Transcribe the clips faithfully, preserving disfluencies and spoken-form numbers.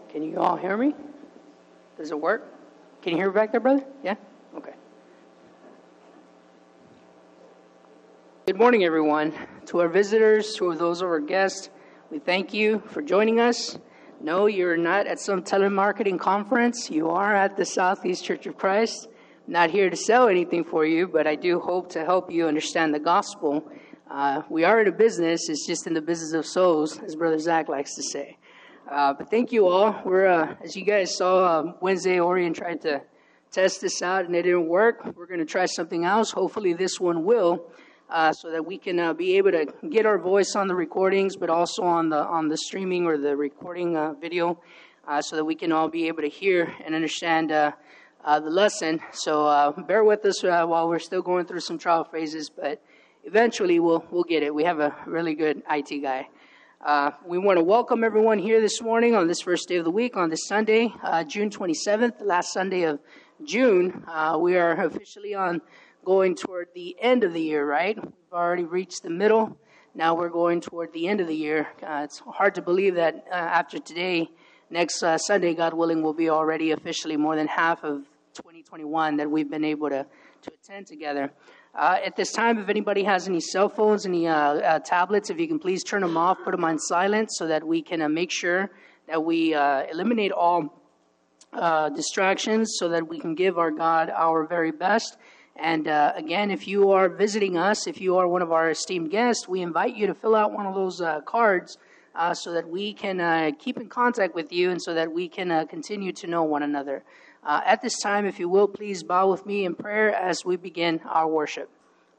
Can you all hear me? Does it work? Can you hear me back there, brother? Yeah? Okay. Good morning, everyone. To our visitors, to those of our guests, we thank you for joining us. No, you're not at some telemarketing conference. You are at the Southeast Church of Christ. I'm not here to sell anything for you, but I do hope to help you understand the gospel. Uh, we are in a business. It's just in the business of souls, as Brother Zach likes to say. Uh, but thank you all. We're, uh, as you guys saw, um, Wednesday, Orion tried to test this out, and it didn't work. We're going to try something else. Hopefully this one will, uh, so that we can uh, be able to get our voice on the recordings, but also on the on the streaming or the recording uh, video, uh, so that we can all be able to hear and understand uh, uh, the lesson. So uh, bear with us uh, while we're still going through some trial phases, but eventually we'll we'll get it. We have a really good I T guy. Uh, we want to welcome everyone here this morning on this first day of the week, on this Sunday, uh, June twenty-seventh, the last Sunday of June. Uh, we are officially on going toward the end of the year, right? We've already reached the middle. Now we're going toward the end of the year. Uh, it's hard to believe that uh, after today, next uh, Sunday, God willing, will be already officially more than half of twenty twenty-one that we've been able to, to attend together. Uh, at this time, if anybody has any cell phones, any uh, uh, tablets, if you can please turn them off, put them on silent so that we can uh, make sure that we uh, eliminate all uh, distractions so that we can give our God our very best. And uh, again, if you are visiting us, if you are one of our esteemed guests, we invite you to fill out one of those uh, cards uh, so that we can uh, keep in contact with you and so that we can uh, continue to know one another. Uh, at this time, if you will, please bow with me in prayer as we begin our worship.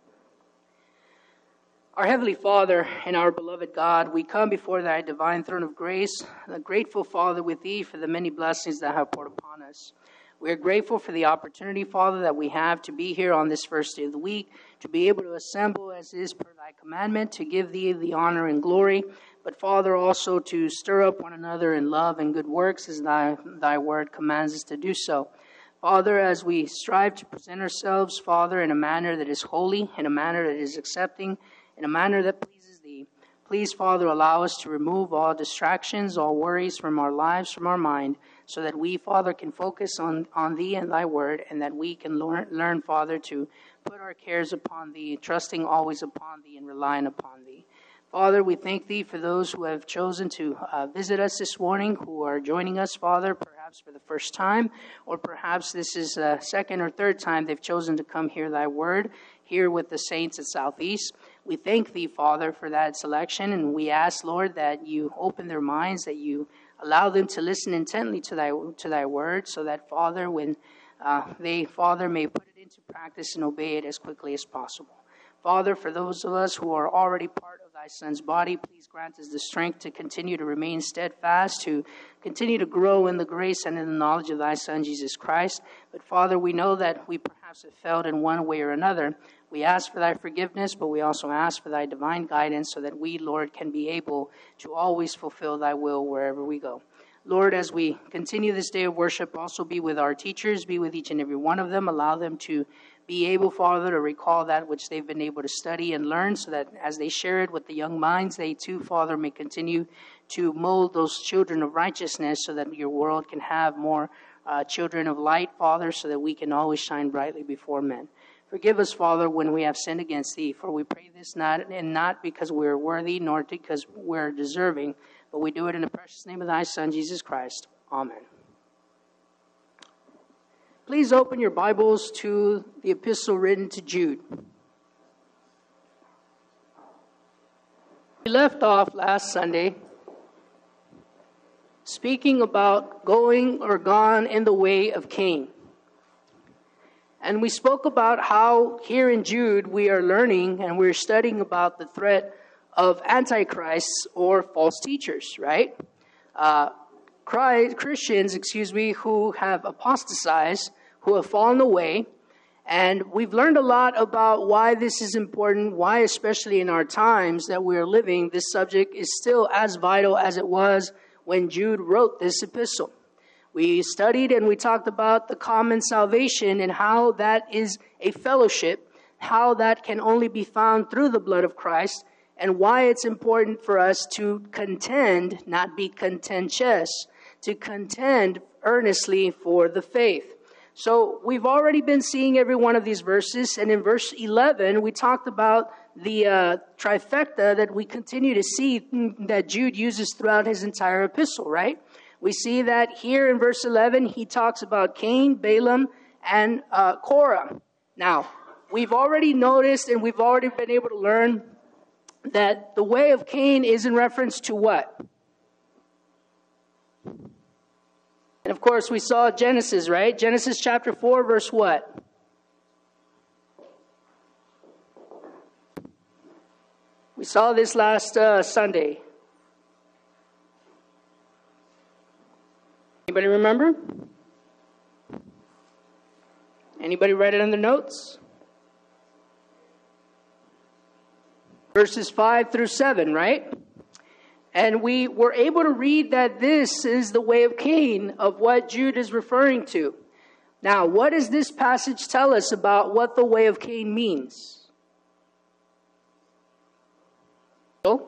Our Heavenly Father and our beloved God, we come before thy divine throne of grace, a grateful Father with thee for the many blessings that have poured upon us. We are grateful for the opportunity, Father, that we have to be here on this first day of the week, to be able to assemble as is per thy commandment, to give thee the honor and glory, but Father, also to stir up one another in love and good works as thy, thy word commands us to do so. Father, as we strive to present ourselves, Father, in a manner that is holy, in a manner that is accepting, in a manner that pleases thee, please, Father, allow us to remove all distractions, all worries from our lives, from our mind, so that we, Father, can focus on, on thee and thy word, and that we can learn, learn, Father, to put our cares upon thee, trusting always upon thee and relying upon thee. Father, we thank thee for those who have chosen to uh, visit us this morning, who are joining us, Father, perhaps for the first time, or perhaps this is a second or third time they've chosen to come hear thy word, here with the saints at Southeast. We thank thee, Father, for that selection, and we ask, Lord, that you open their minds, that you allow them to listen intently to thy to thy word, so that, Father, when uh, they, Father, may put it into practice and obey it as quickly as possible. Father, for those of us who are already part of thy Son's body, please grant us the strength to continue to remain steadfast, to continue to grow in the grace and in the knowledge of thy Son, Jesus Christ. But Father, we know that we perhaps have failed in one way or another. We ask for thy forgiveness, but we also ask for thy divine guidance so that we, Lord, can be able to always fulfill thy will wherever we go. Lord, as we continue this day of worship, also be with our teachers, be with each and every one of them. Allow them to be able, Father, to recall that which they've been able to study and learn, so that as they share it with the young minds, they too, Father, may continue to mold those children of righteousness so that your world can have more uh, children of light, Father, so that we can always shine brightly before men. Forgive us, Father, when we have sinned against thee, for we pray this not and not because we are worthy, nor because we're deserving, but we do it in the precious name of thy Son, Jesus Christ. Amen. Please open your Bibles to the epistle written to Jude. We left off last Sunday speaking about going or gone in the way of Cain. And we spoke about how here in Jude we are learning and we're studying about the threat of antichrists or false teachers, right? Uh, Christians, excuse me, who have apostatized, who have fallen away. And we've learned a lot about why this is important, why especially in our times that we're living, this subject is still as vital as it was when Jude wrote this epistle. We studied and we talked about the common salvation and how that is a fellowship, how that can only be found through the blood of Christ, and why it's important for us to contend, not be contentious, to contend earnestly for the faith. So we've already been seeing every one of these verses. And in verse eleven, we talked about the uh, trifecta that we continue to see that Jude uses throughout his entire epistle, right? We see that here in verse eleven, he talks about Cain, Balaam, and uh, Korah. Now, we've already noticed and we've already been able to learn that the way of Cain is in reference to what? And of course, we saw Genesis, right? Genesis chapter four, verse what? We saw this last uh, Sunday. Anybody remember? Anybody write it in the notes? Verses five through seven, right? And we were able to read that this is the way of Cain, of what Jude is referring to. Now, what does this passage tell us about what the way of Cain means? So?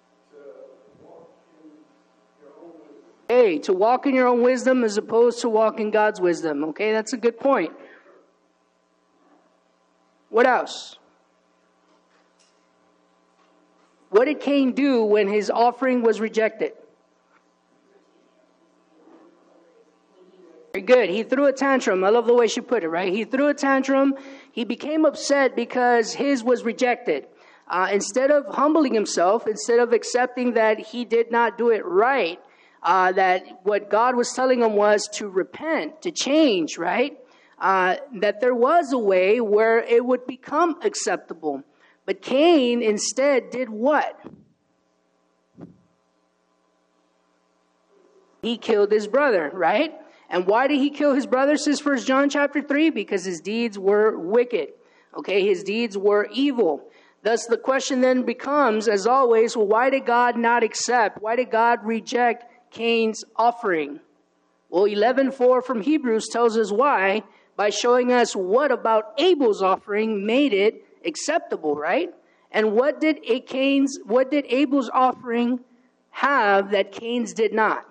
Hey, to walk in your own wisdom as opposed to walk in God's wisdom. Okay, that's a good point. What else? What did Cain do when his offering was rejected? Very good. He threw a tantrum. I love the way she put it, right? He threw a tantrum. He became upset because his was rejected. Uh, instead of humbling himself, instead of accepting that he did not do it right, uh, that what God was telling him was to repent, to change, right? Uh, that there was a way where it would become acceptable. But Cain instead did what? He killed his brother, right? And why did he kill his brother, says First John chapter three? Because his deeds were wicked. Okay, his deeds were evil. Thus the question then becomes, as always, well, why did God not accept? Why did God reject Cain's offering? Well, eleven four from Hebrews tells us why, by showing us what about Abel's offering made it acceptable, right? And what did a Cain's, what did Abel's offering have that Cain's did not?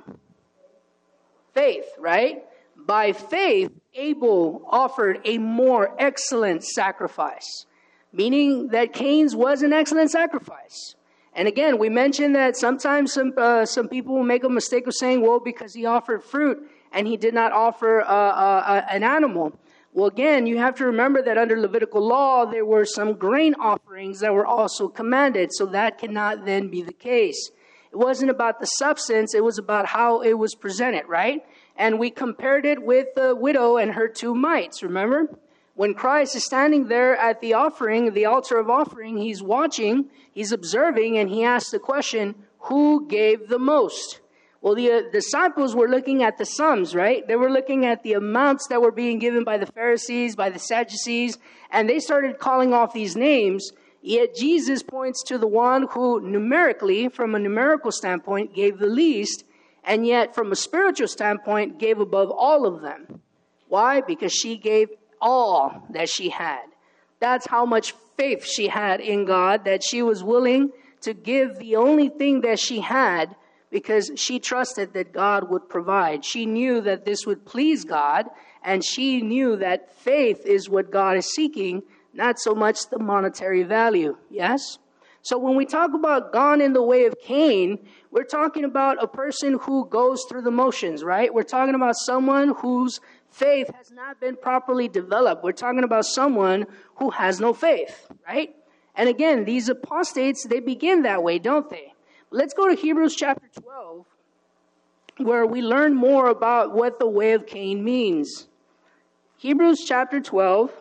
Faith, right? By faith, Abel offered a more excellent sacrifice, meaning that Cain's was an excellent sacrifice. And again, we mentioned that sometimes some uh, some people will make a mistake of saying, well, because he offered fruit and he did not offer uh, uh, an animal. Well, again, you have to remember that under Levitical law, there were some grain offerings that were also commanded. So that cannot then be the case. It wasn't about the substance. It was about how it was presented, right? And we compared it with the widow and her two mites, remember? When Christ is standing there at the offering, the altar of offering, he's watching, he's observing, and he asks the question, who gave the most? Well, the uh, disciples were looking at the sums, right? They were looking at the amounts that were being given by the Pharisees, by the Sadducees, and they started calling off these names. Yet Jesus points to the one who numerically, from a numerical standpoint, gave the least, and yet from a spiritual standpoint, gave above all of them. Why? Because she gave all that she had. That's how much faith she had in God, that she was willing to give the only thing that she had, because she trusted that God would provide. She knew that this would please God, and she knew that faith is what God is seeking, not so much the monetary value. Yes? So when we talk about gone in the way of Cain, we're talking about a person who goes through the motions, right? We're talking about someone whose faith has not been properly developed. We're talking about someone who has no faith, right? And again, these apostates, they begin that way, don't they? Let's go to Hebrews chapter twelve, where we learn more about what the way of Cain means. Hebrews chapter twelve,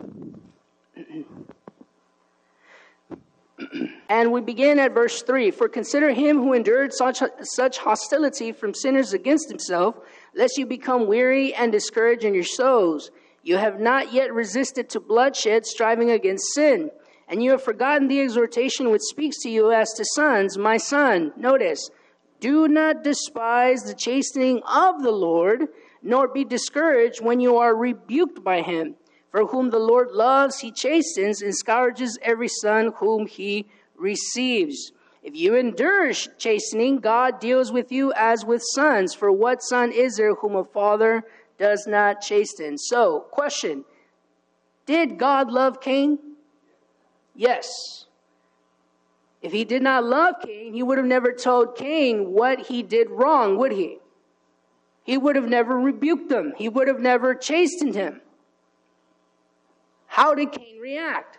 and we begin at verse three. For consider him who endured such, such hostility from sinners against himself, lest you become weary and discouraged in your souls. You have not yet resisted to bloodshed, striving against sin. And you have forgotten the exhortation which speaks to you as to sons. My son, notice, do not despise the chastening of the Lord, nor be discouraged when you are rebuked by him. For whom the Lord loves, he chastens and scourges every son whom he receives. If you endure chastening, God deals with you as with sons. For what son is there whom a father does not chasten? So, question. Did God love Cain? Yes. If he did not love Cain, he would have never told Cain what he did wrong, would he? He would have never rebuked him. He would have never chastened him. How did Cain react?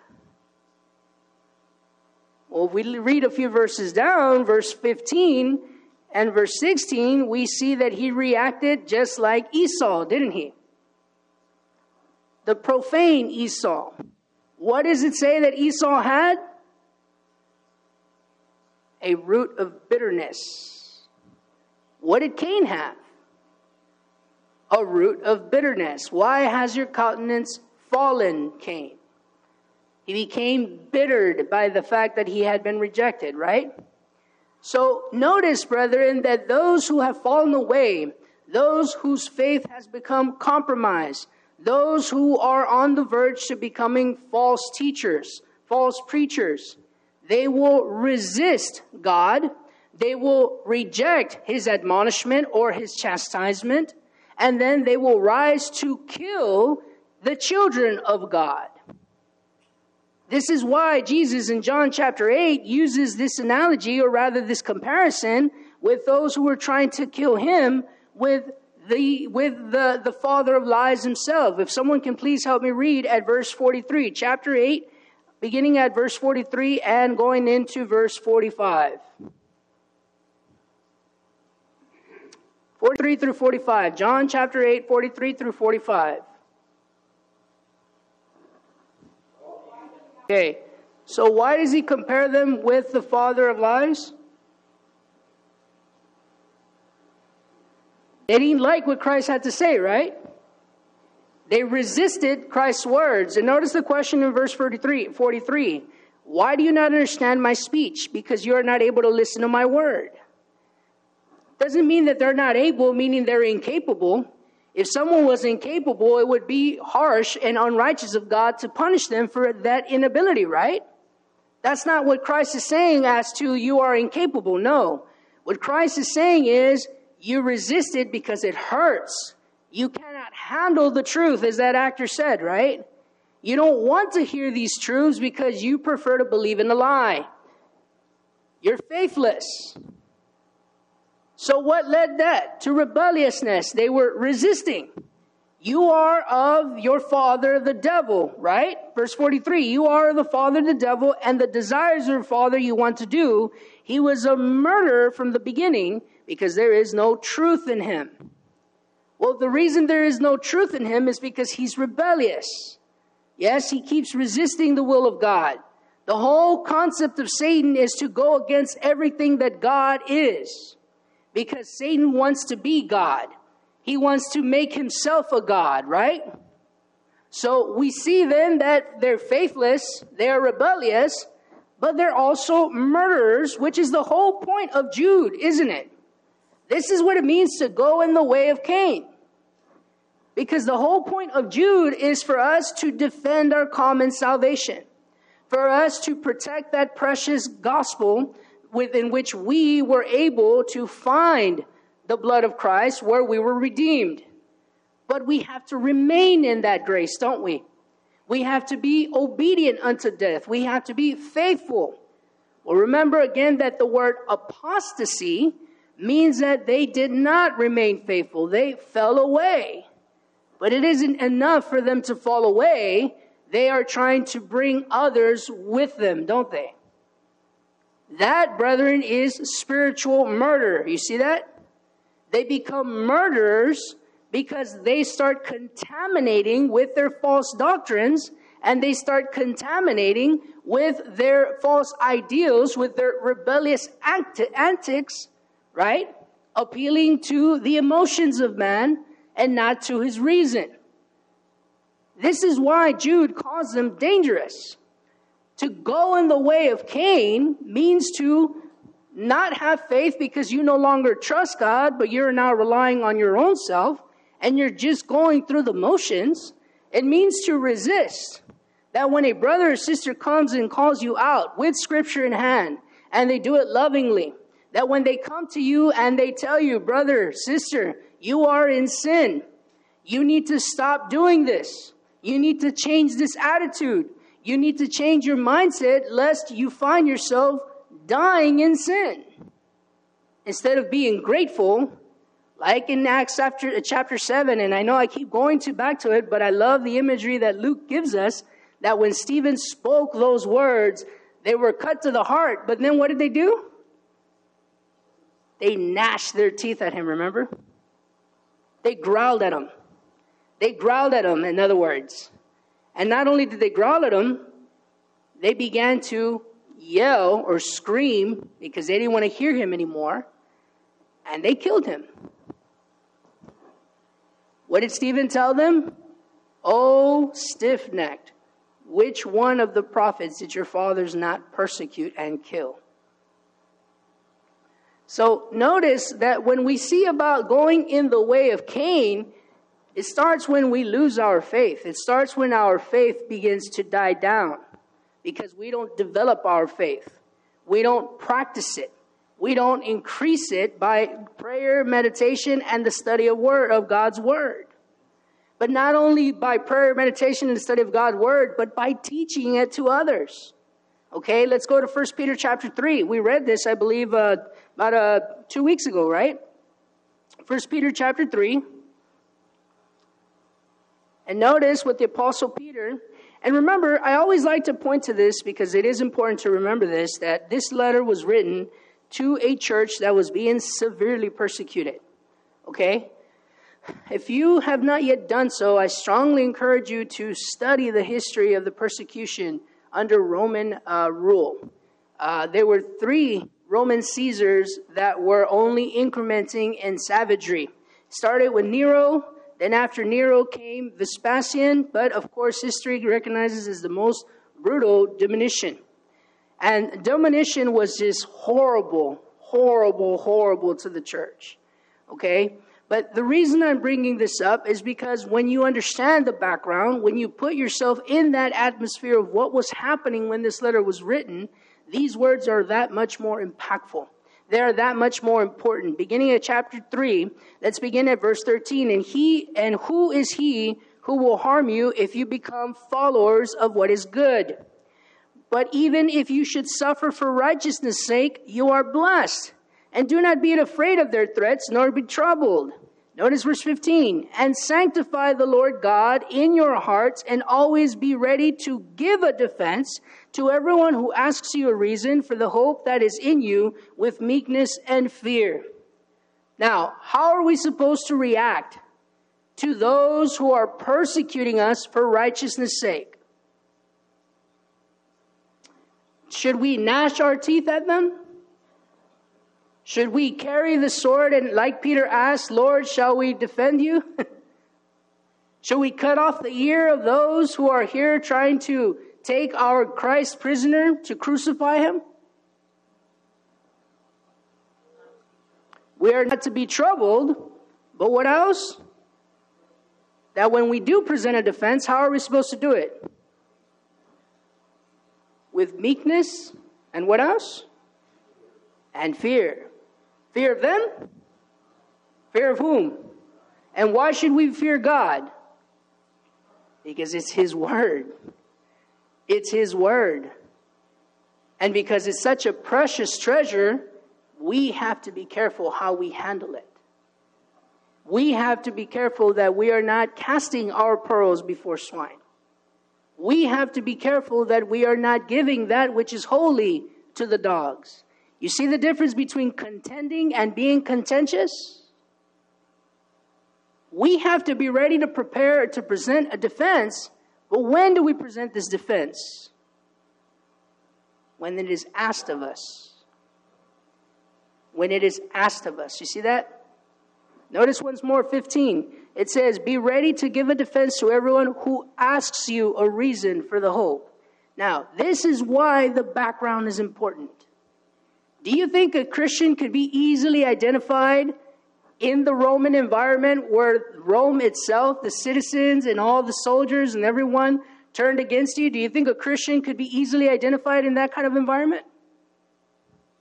Well, if we read a few verses down, verse fifteen and verse sixteen, we see that he reacted just like Esau, didn't he? The profane Esau. What does it say that Esau had? A root of bitterness. What did Cain have? A root of bitterness. Why has your countenance fallen, Cain? He became bittered by the fact that he had been rejected, right? So notice, brethren, that those who have fallen away, those whose faith has become compromised, those who are on the verge to becoming false teachers, false preachers, they will resist God. They will reject his admonishment or his chastisement, and then they will rise to kill the children of God. This is why Jesus in John chapter eight uses this analogy, or rather this comparison, with those who were trying to kill him with the with the, the father of lies himself. If someone can please help me read at verse forty-three, chapter eight, beginning at verse forty-three and going into verse forty-five. forty-three through forty-five. John chapter eight, forty-three through forty-five. Okay, so why does he compare them with the father of lies? They didn't like what Christ had to say, right? They resisted Christ's words. And notice the question in verse forty-three. Why do you not understand my speech? Because you are not able to listen to my word. Doesn't mean that they're not able, meaning they're incapable. If someone was incapable, it would be harsh and unrighteous of God to punish them for that inability, right? That's not what Christ is saying as to you are incapable. No. What Christ is saying is you resist it because it hurts. You cannot handle the truth, as that actor said, right? You don't want to hear these truths because you prefer to believe in a lie. You're faithless. So what led that? To rebelliousness. They were resisting. You are of your father, the devil, right? Verse forty-three, you are the father, the devil, and the desires of your father you want to do. He was a murderer from the beginning because there is no truth in him. Well, the reason there is no truth in him is because he's rebellious. Yes, he keeps resisting the will of God. The whole concept of Satan is to go against everything that God is. Because Satan wants to be God. He wants to make himself a God, right? So we see then that they're faithless, they're rebellious, but they're also murderers, which is the whole point of Jude, isn't it? This is what it means to go in the way of Cain. Because the whole point of Jude is for us to defend our common salvation. For us to protect that precious gospel within which we were able to find the blood of Christ where we were redeemed. But we have to remain in that grace, don't we? We have to be obedient unto death. We have to be faithful. Well, remember again that the word apostasy means that they did not remain faithful. They fell away. But it isn't enough for them to fall away. They are trying to bring others with them, don't they? That, brethren, is spiritual murder. You see that? They become murderers because they start contaminating with their false doctrines, and they start contaminating with their false ideals, with their rebellious antics, right? Appealing to the emotions of man and not to his reason. This is why Jude calls them dangerous. To go in the way of Cain means to not have faith because you no longer trust God, but you're now relying on your own self, and you're just going through the motions. It means to resist. That when a brother or sister comes and calls you out with scripture in hand, and they do it lovingly. That when they come to you and they tell you, brother, sister, you are in sin. You need to stop doing this. You need to change this attitude. You need to change your mindset lest you find yourself dying in sin. Instead of being grateful, like in Acts chapter, chapter seven, and I know I keep going to back to it, but I love the imagery that Luke gives us, that when Stephen spoke those words, they were cut to the heart. But then what did they do? They gnashed their teeth at him, remember? They growled at him. They growled at him, in other words. And not only did they growl at him, they began to yell or scream because they didn't want to hear him anymore. And they killed him. What did Stephen tell them? Oh, stiff-necked, which one of the prophets did your fathers not persecute and kill? So notice that when we see about going in the way of Cain, it starts when we lose our faith. It starts when our faith begins to die down because we don't develop our faith. We don't practice it. We don't increase it by prayer, meditation, and the study of word of God's word. But not only by prayer, meditation, and the study of God's word, but by teaching it to others. Okay, let's go to First Peter chapter three. We read this, I believe, uh, about uh, two weeks ago, right? First Peter chapter three. And notice what the Apostle Peter, and remember, I always like to point to this because it is important to remember this, that this letter was written to a church that was being severely persecuted. Okay? If you have not yet done so, I strongly encourage you to study the history of the persecution under Roman uh, rule. Uh, there were three Roman Caesars that were only incrementing in savagery. Started with Nero, then after Nero came Vespasian, but of course history recognizes as the most brutal Domitian. And Domitian was just horrible, horrible, horrible to the church. Okay? But the reason I'm bringing this up is because when you understand the background, when you put yourself in that atmosphere of what was happening when this letter was written, these words are that much more impactful. They are that much more important. Beginning at chapter three, let's begin at verse thirteen. And he, and who is he who will harm you if you become followers of what is good? But even if you should suffer for righteousness' sake, you are blessed. And do not be afraid of their threats, nor be troubled. Notice verse fifteen. And sanctify the Lord God in your hearts, and always be ready to give a defense to everyone who asks you a reason for the hope that is in you with meekness and fear. Now, how are we supposed to react to those who are persecuting us for righteousness' sake? Should we gnash our teeth at them? Should we carry the sword and, like Peter asked, Lord, shall we defend you? Should we cut off the ear of those who are here trying to take our Christ prisoner to crucify him? We are not to be troubled, but what else? That when we do present a defense, how are we supposed to do it? With meekness and what else? And fear. Fear of them? Fear of whom? And why should we fear God? Because it's His Word. It's His Word. And because it's such a precious treasure, we have to be careful how we handle it. We have to be careful that we are not casting our pearls before swine. We have to be careful that we are not giving that which is holy to the dogs. You see the difference between contending and being contentious? We have to be ready to prepare to present a defense, but when do we present this defense? When it is asked of us. When it is asked of us. You see that? Notice once more, fifteen. It says, be ready to give a defense to everyone who asks you a reason for the hope. Now, this is why the background is important. Do you think a Christian could be easily identified in the Roman environment where Rome itself, the citizens and all the soldiers and everyone turned against you? Do you think a Christian could be easily identified in that kind of environment?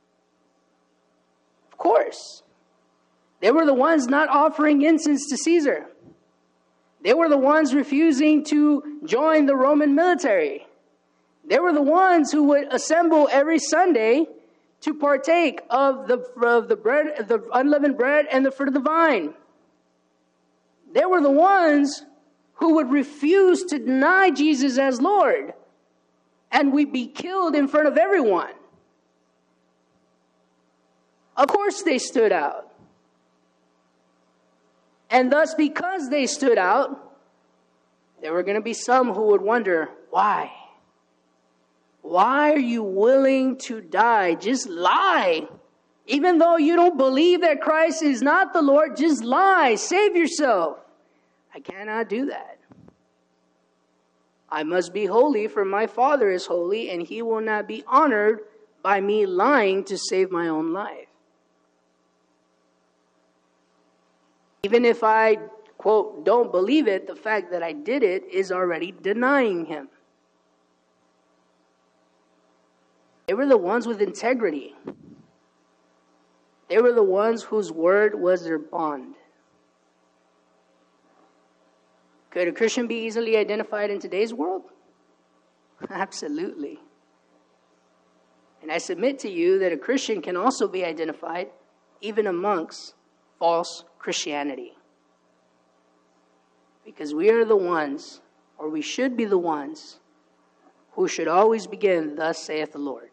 course. They were the ones not offering incense to Caesar. They were the ones refusing to join the Roman military. They were the ones who would assemble every Sunday to partake of the, of the bread, the unleavened bread and the fruit of the vine. They were the ones who would refuse to deny Jesus as Lord and would be killed in front of everyone. Of course they stood out. And thus, because they stood out, there were going to be some who would wonder, why? Why are you willing to die? Just lie. Even though you don't believe that Christ is not the Lord, just lie. Save yourself. I cannot do that. I must be holy, for my Father is holy, and he will not be honored by me lying to save my own life. Even if I, quote, don't believe it, the fact that I did it is already denying him. They were the ones with integrity. They were the ones whose word was their bond. Could a Christian be easily identified in today's world? Absolutely. And I submit to you that a Christian can also be identified even amongst false Christianity. Because we are the ones, or we should be the ones, who should always begin, thus saith the Lord.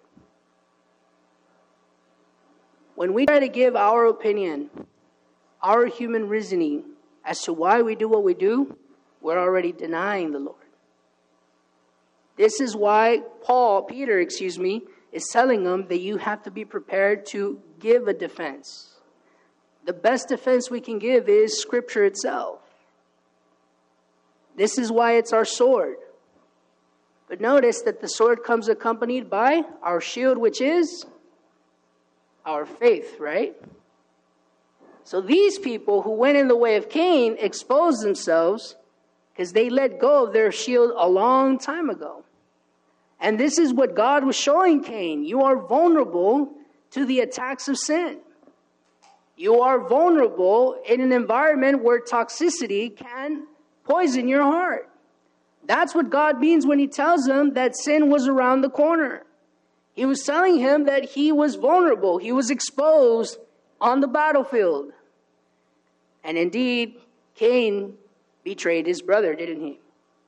When we try to give our opinion, our human reasoning as to why we do what we do, we're already denying the Lord. This is why Paul, Peter, excuse me, is telling them that you have to be prepared to give a defense. The best defense we can give is Scripture itself. This is why it's our sword. But notice that the sword comes accompanied by our shield, which is our faith, right? So these people who went in the way of Cain exposed themselves because they let go of their shield a long time ago. And this is what God was showing Cain. You are vulnerable to the attacks of sin. You are vulnerable in an environment where toxicity can poison your heart. That's what God means when he tells him that sin was around the corner. He was telling him that he was vulnerable. He was exposed on the battlefield. And indeed, Cain betrayed his brother, didn't he?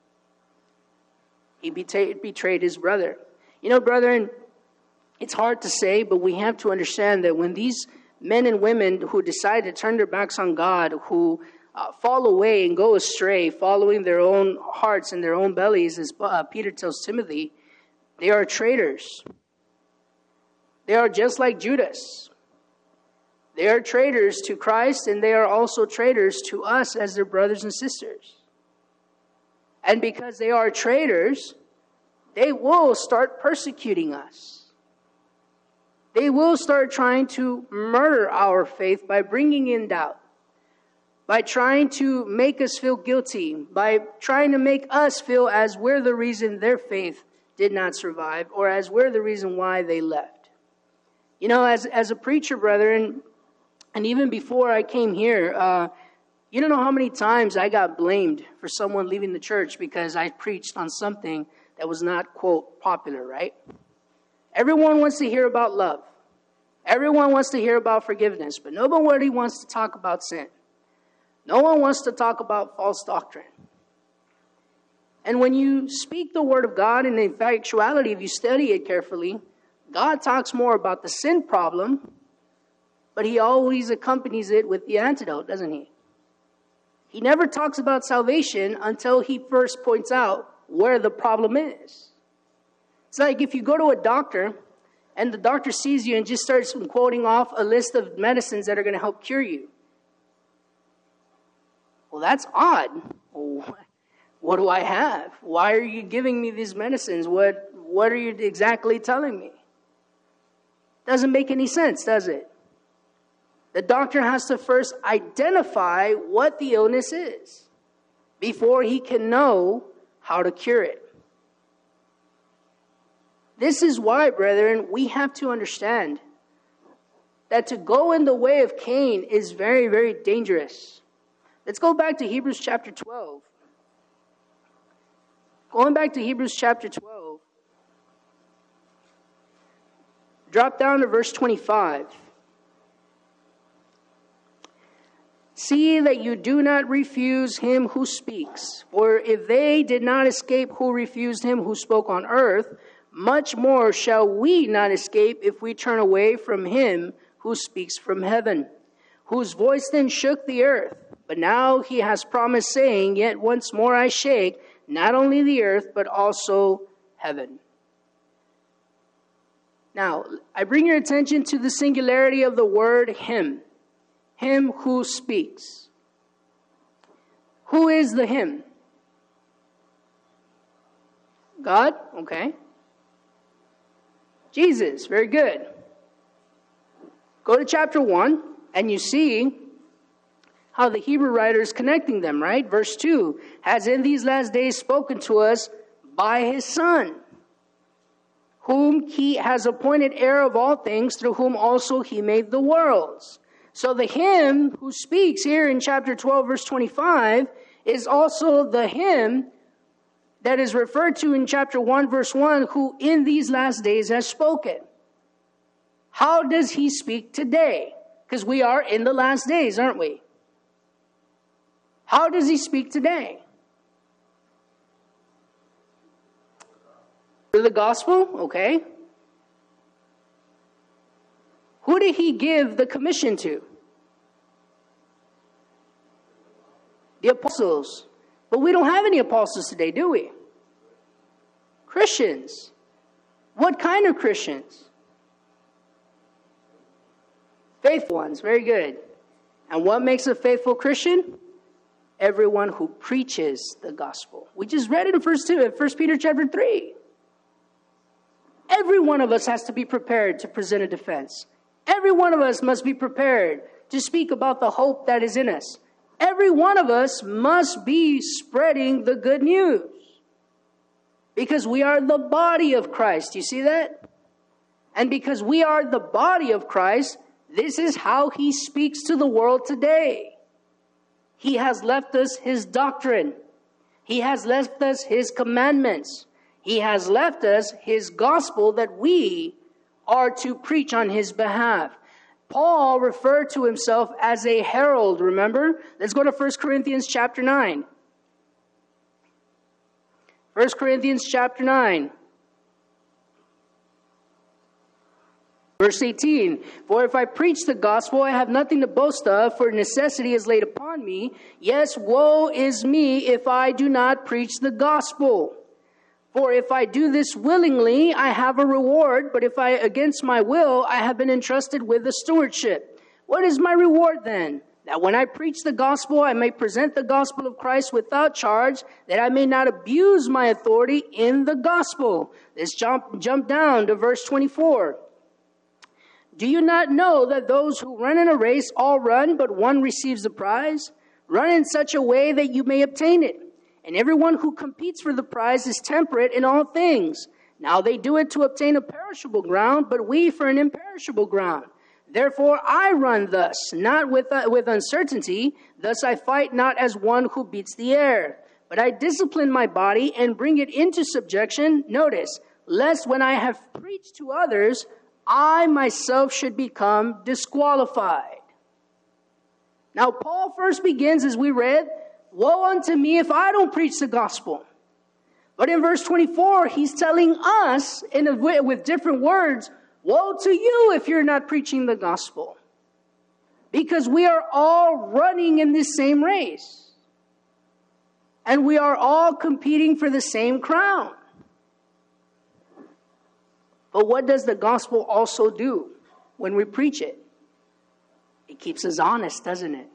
He betrayed his brother. You know, brethren, it's hard to say, but we have to understand that when these men and women who decide to turn their backs on God, who uh, fall away and go astray, following their own hearts and their own bellies, as uh, Peter tells Timothy, they are traitors. They are just like Judas. They are traitors to Christ, and they are also traitors to us as their brothers and sisters. And because they are traitors, they will start persecuting us. They will start trying to murder our faith by bringing in doubt, by trying to make us feel guilty, by trying to make us feel as we're the reason their faith did not survive, or as we're the reason why they left. You know, as, as a preacher, brethren, and even before I came here, uh, you don't know how many times I got blamed for someone leaving the church because I preached on something that was not, quote, popular, right? Everyone wants to hear about love. Everyone wants to hear about forgiveness, but nobody wants to talk about sin. No one wants to talk about false doctrine. And when you speak the word of God, and in actuality, if you study it carefully, God talks more about the sin problem, but he always accompanies it with the antidote, doesn't he? He never talks about salvation until he first points out where the problem is. It's like if you go to a doctor and the doctor sees you and just starts quoting off a list of medicines that are going to help cure you. Well, that's odd. Well, what do I have? Why are you giving me these medicines? What, what are you exactly telling me? Doesn't make any sense, does it? The doctor has to first identify what the illness is before he can know how to cure it. This is why, brethren, we have to understand that to go in the way of Cain is very, very dangerous. Let's go back to Hebrews chapter twelve. Going back to Hebrews chapter twelve. Drop down to verse twenty-five. See that you do not refuse him who speaks. For if they did not escape who refused him who spoke on earth, much more shall we not escape if we turn away from him who speaks from heaven, whose voice then shook the earth. But now he has promised, saying, Yet once more I shake, not only the earth, but also heaven. Now, I bring your attention to the singularity of the word him. Him who speaks. Who is the him? God? Okay. Jesus. Very good. Go to chapter one, and you see how the Hebrew writer is connecting them, right? Verse two, has in these last days spoken to us by his Son, whom he has appointed heir of all things, through whom also he made the worlds. So the him who speaks here in chapter twelve, verse twenty-five, is also the him that is referred to in chapter one, verse one, who in these last days has spoken. How does he speak today? Because we are in the last days, aren't we? How does he speak today? Through the gospel? Okay. Who did he give the commission to? The apostles. But we don't have any apostles today, do we? Christians. What kind of Christians? Faithful ones. Very good. And what makes a faithful Christian? Everyone who preaches the gospel. We just read it in First Peter chapter three. Every one of us has to be prepared to present a defense. Every one of us must be prepared to speak about the hope that is in us. Every one of us must be spreading the good news. Because we are the body of Christ. You see that? And because we are the body of Christ, this is how he speaks to the world today. He has left us his doctrine. He has left us his commandments. He has left us his gospel that we are to preach on his behalf. Paul referred to himself as a herald, remember? Let's go to First Corinthians chapter nine. First Corinthians chapter nine. Verse eighteen, for if I preach the gospel, I have nothing to boast of, for necessity is laid upon me. Yes, woe is me if I do not preach the gospel. For if I do this willingly, I have a reward, but if I, against my will, I have been entrusted with a stewardship. What is my reward then? That when I preach the gospel, I may present the gospel of Christ without charge, that I may not abuse my authority in the gospel. Let's jump, jump down to verse twenty-four. Do you not know that those who run in a race all run, but one receives the prize? Run in such a way that you may obtain it. And everyone who competes for the prize is temperate in all things. Now they do it to obtain a perishable ground, but we for an imperishable ground. Therefore I run thus, not with, uh, with uncertainty. Thus I fight not as one who beats the air. But I discipline my body and bring it into subjection. Notice, lest when I have preached to others, I myself should become disqualified. Now Paul first begins, as we read, woe unto me if I don't preach the gospel. But in verse twenty-four, he's telling us, in a, with different words, woe to you if you're not preaching the gospel. Because we are all running in this same race. And we are all competing for the same crown. But what does the gospel also do when we preach it? It keeps us honest, doesn't it?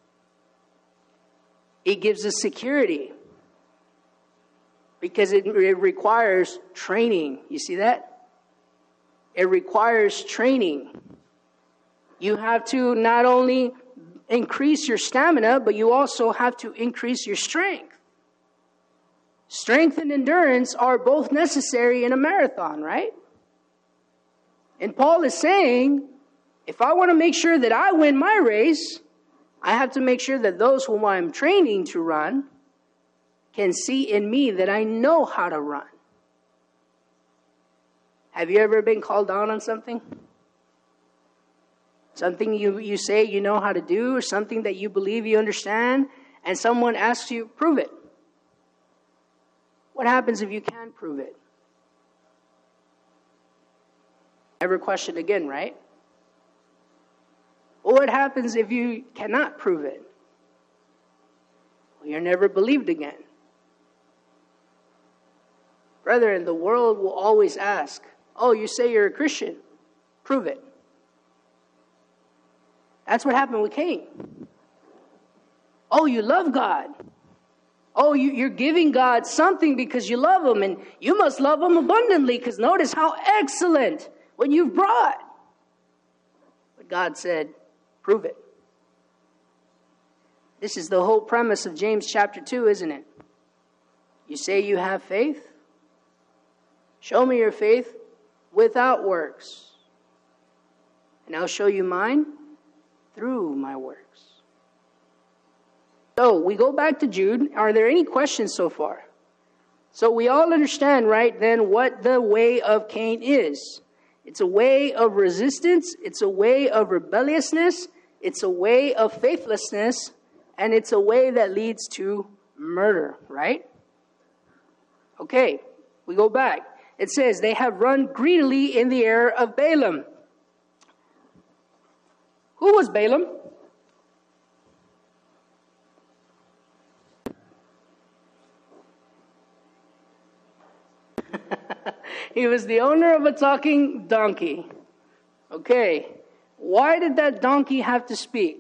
It gives us security because it, it requires training. You see that? It requires training. You have to not only increase your stamina, but you also have to increase your strength. Strength and endurance are both necessary in a marathon, right? And Paul is saying, If I want to make sure that I win my race, I have to make sure that those whom I'm training to run can see in me that I know how to run. Have you ever been called down on something? Something you, you say you know how to do, or something that you believe you understand, and someone asks you, prove it. What happens if you can't prove it? Never question again, right? Well, what happens if you cannot prove it? Well, you're never believed again. Brethren, the world will always ask, oh, you say you're a Christian. Prove it. That's what happened with Cain. Oh, you love God. Oh, you, you're giving God something because you love Him, and you must love Him abundantly, because notice how excellent what you've brought. But God said, prove it. This is the whole premise of James chapter two, isn't it? You say you have faith? Show me your faith without works, and I'll show you mine through my works. So we go back to Jude. Are there any questions so far? So we all understand, right, then what the way of Cain is. It's a way of resistance. It's a way of rebelliousness. It's a way of faithlessness. And it's a way that leads to murder, right? Okay, we go back. It says, they have run greedily in the error of Balaam. Who was Balaam? He was the owner of a talking donkey. Okay. Why did that donkey have to speak?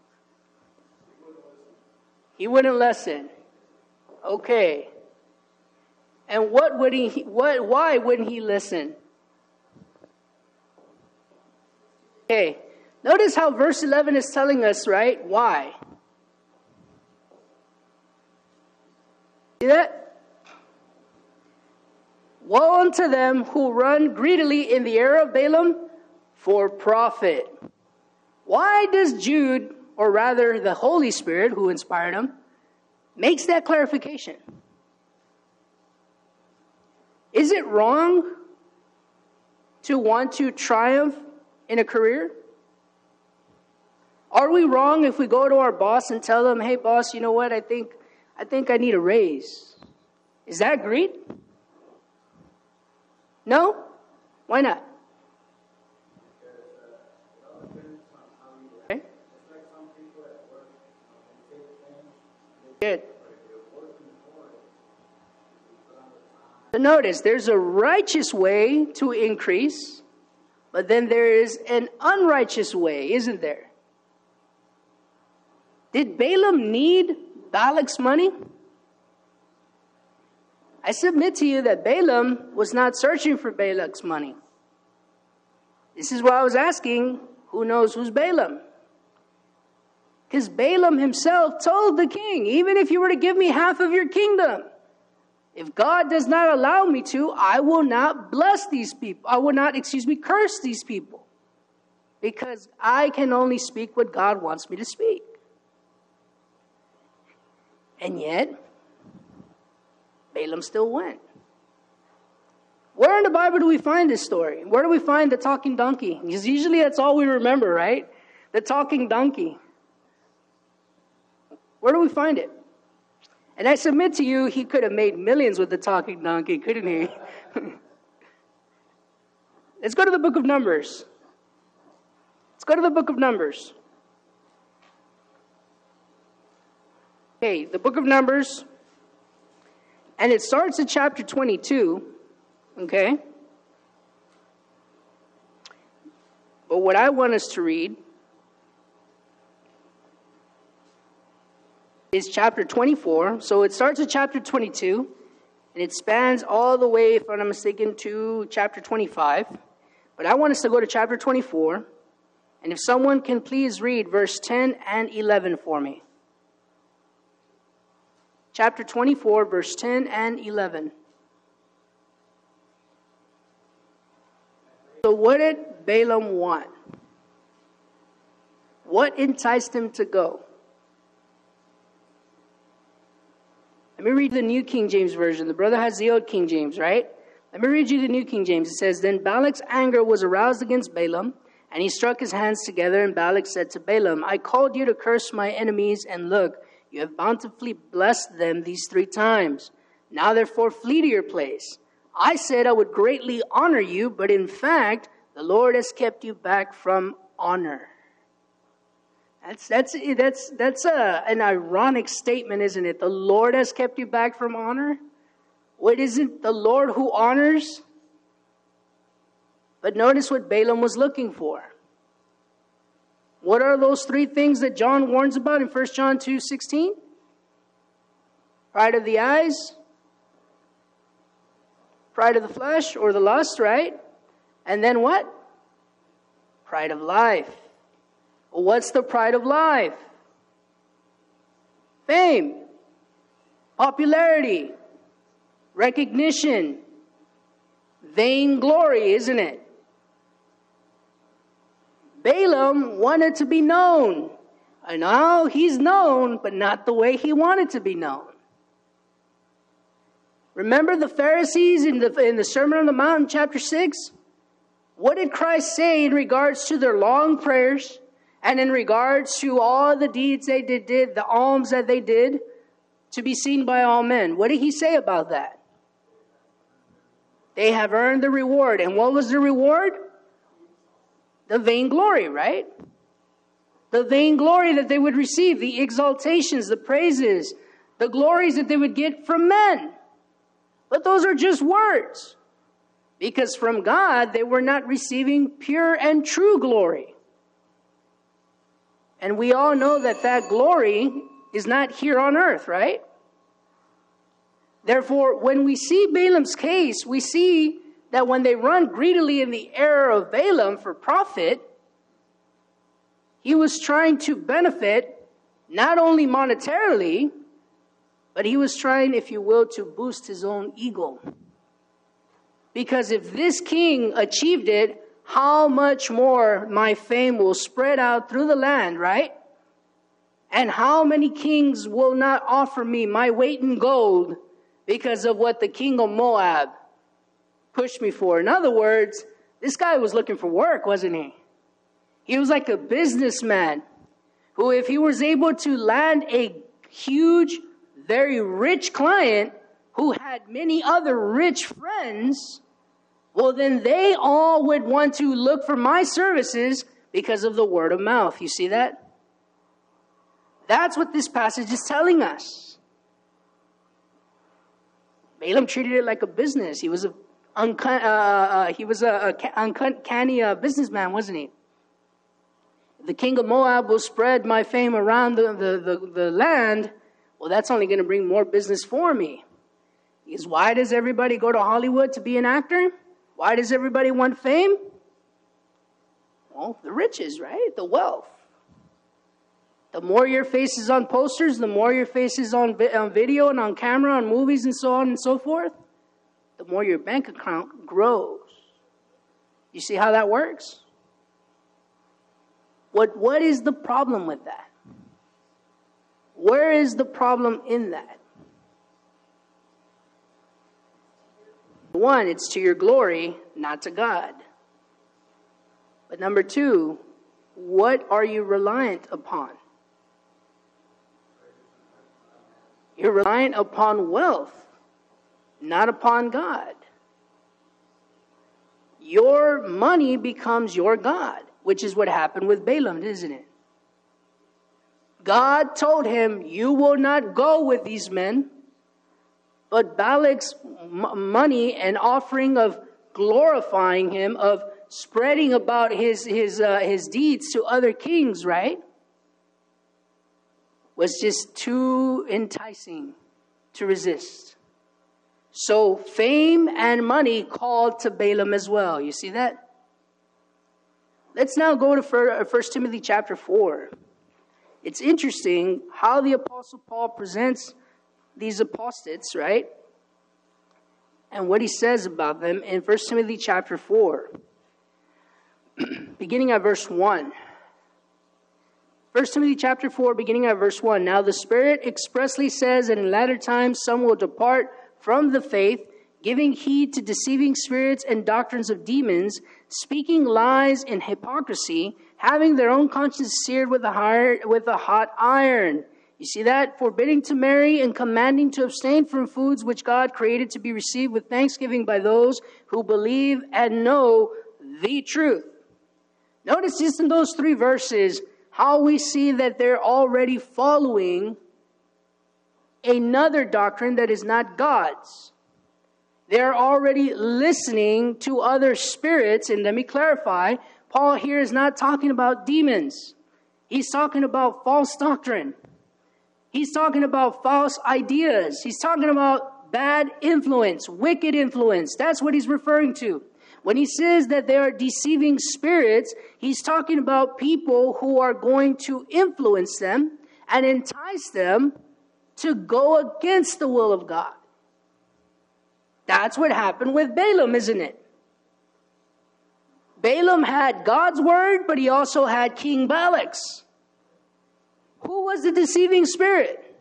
He wouldn't listen. Okay. And what would he what why wouldn't he listen? Okay. Notice how verse eleven is telling us, right? Why? See that? Woe unto them who run greedily in the error of Balaam for profit. Why does Jude, or rather the Holy Spirit who inspired him, makes that clarification? Is it wrong to want to triumph in a career? Are we wrong if we go to our boss and tell them, hey boss, you know what, I think I think I need a raise? Is that greed? No? Why not? Okay. Good. So notice, there's a righteous way to increase, but then there is an unrighteous way, isn't there? Did Balaam need Balak's money? I submit to you that Balaam was not searching for Balak's money. This is why I was asking, who knows who's Balaam? Because Balaam himself told the king, even if you were to give me half of your kingdom, if God does not allow me to, I will not bless these people. I will not, excuse me, curse these people. Because I can only speak what God wants me to speak. And yet, Balaam still went. Where in the Bible do we find this story? Where do we find the talking donkey? Because usually that's all we remember, right? The talking donkey. Where do we find it? And I submit to you, he could have made millions with the talking donkey, couldn't he? Let's go to the book of Numbers. Let's go to the book of Numbers. Okay, the book of Numbers. And it starts at chapter twenty-two, okay? But what I want us to read is chapter twenty-four. So it starts at chapter twenty-two, and it spans all the way, if I'm not mistaken, to chapter twenty-five. But I want us to go to chapter twenty-four, and if someone can please read verse ten and eleven for me. Chapter twenty-four, verse ten and eleven. So what did Balaam want? What enticed him to go? Let me read the New King James Version. The brother has the old King James, right? Let me read you the New King James. It says, Then Balak's anger was aroused against Balaam, and he struck his hands together, and Balak said to Balaam, I called you to curse my enemies, and look, you have bountifully blessed them these three times. Now therefore flee to your place. I said I would greatly honor you, but in fact, the Lord has kept you back from honor. That's that's that's that's a, an ironic statement, isn't it? The Lord has kept you back from honor. What isn't the Lord who honors? But notice what Balaam was looking for. What are those three things that John warns about in First John two sixteen? Pride of the eyes, pride of the flesh, or the lust, right? And then what? Pride of life. Well, what's the pride of life? Fame, popularity, recognition, vainglory, isn't it? Balaam wanted to be known. And now he's known, but not the way he wanted to be known. Remember the Pharisees in the, in the Sermon on the Mount in chapter six? What did Christ say in regards to their long prayers and in regards to all the deeds they did, did, the alms that they did to be seen by all men? What did he say about that? They have earned the reward. And what was the reward? The vainglory, right? The vainglory that they would receive, the exaltations, the praises, the glories that they would get from men. But those are just words. Because from God, they were not receiving pure and true glory. And we all know that that glory is not here on earth, right? Therefore, when we see Balaam's case, we see that when they run greedily in the error of Balaam for profit, he was trying to benefit not only monetarily, but he was trying, if you will, to boost his own ego. Because if this king achieved it, how much more my fame will spread out through the land, right? And how many kings will not offer me my weight in gold because of what the king of Moab pushed me for? In other words, this guy was looking for work, wasn't he? He was like a businessman who, if he was able to land a huge, very rich client who had many other rich friends, well, then they all would want to look for my services because of the word of mouth. You see that? That's what this passage is telling us. Balaam treated it like a business. He was a uncanny, uh, uh, he was a, a uncanny uh, businessman, wasn't he? The king of Moab will spread my fame around the, the, the, the land. Well, that's only going to bring more business for me. Because why does everybody go to Hollywood to be an actor? Why does everybody want fame? Well, the riches, right? The wealth. The more your face is on posters, the more your face is on, vi- on video and on camera, on movies and so on and so forth, the more your bank account grows. You see how that works? What What is the problem with that? Where is the problem in that? One, it's to your glory, not to God. But number two, what are you reliant upon? You're reliant upon wealth, not upon God. Your money becomes your God, which is what happened with Balaam, isn't it? God told him, you will not go with these men. But Balak's m- money and offering of glorifying him, of spreading about his his uh, his deeds to other kings, right, was just too enticing to resist. So fame and money called to Balaam as well. You see that? Let's now go to First Timothy chapter four. It's interesting how the Apostle Paul presents these apostates, right? And what he says about them in First Timothy chapter four. Beginning at verse one. First Timothy chapter four, beginning at verse one. Now the Spirit expressly says that in latter times some will depart from the faith, giving heed to deceiving spirits and doctrines of demons, speaking lies and hypocrisy, having their own conscience seared with a, higher, with a hot iron. You see that? Forbidding to marry and commanding to abstain from foods which God created to be received with thanksgiving by those who believe and know the truth. Notice just in those three verses how we see that they're already following another doctrine that is not God's. They're already listening to other spirits. And let me clarify, Paul here is not talking about demons. He's talking about false doctrine. He's talking about false ideas. He's talking about bad influence, wicked influence. That's what he's referring to. When he says that they are deceiving spirits, he's talking about people who are going to influence them and entice them to go against the will of God. That's what happened with Balaam, isn't it? Balaam had God's word, but he also had King Balak's. Who was the deceiving spirit?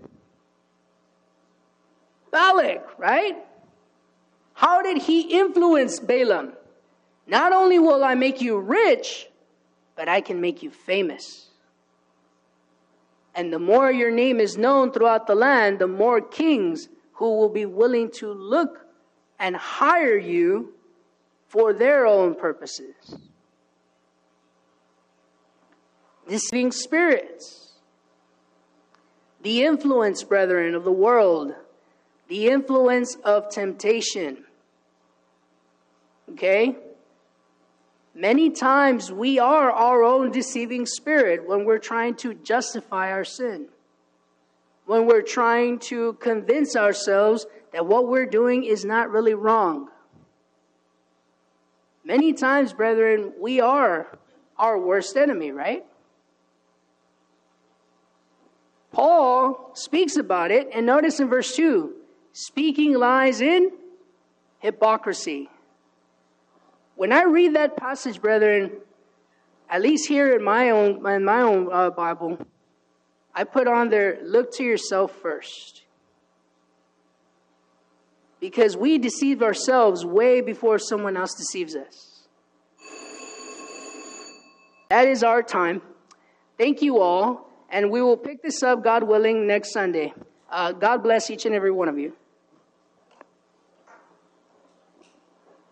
Balak, right? How did he influence Balaam? Not only will I make you rich, but I can make you famous. And the more your name is known throughout the land, the more kings who will be willing to look and hire you for their own purposes. Deceiving spirits. The influence, brethren, of the world. The influence of temptation. Okay? Many times we are our own deceiving spirit when we're trying to justify our sin. When we're trying to convince ourselves that what we're doing is not really wrong. Many times, brethren, we are our worst enemy, right? Paul speaks about it, and notice in verse two, speaking lies in hypocrisy. When I read that passage, brethren, at least here in my own in my own uh, Bible, I put on there, look to yourself first. Because we deceive ourselves way before someone else deceives us. That is our time. Thank you all. And we will pick this up, God willing, next Sunday. Uh, God bless each and every one of you.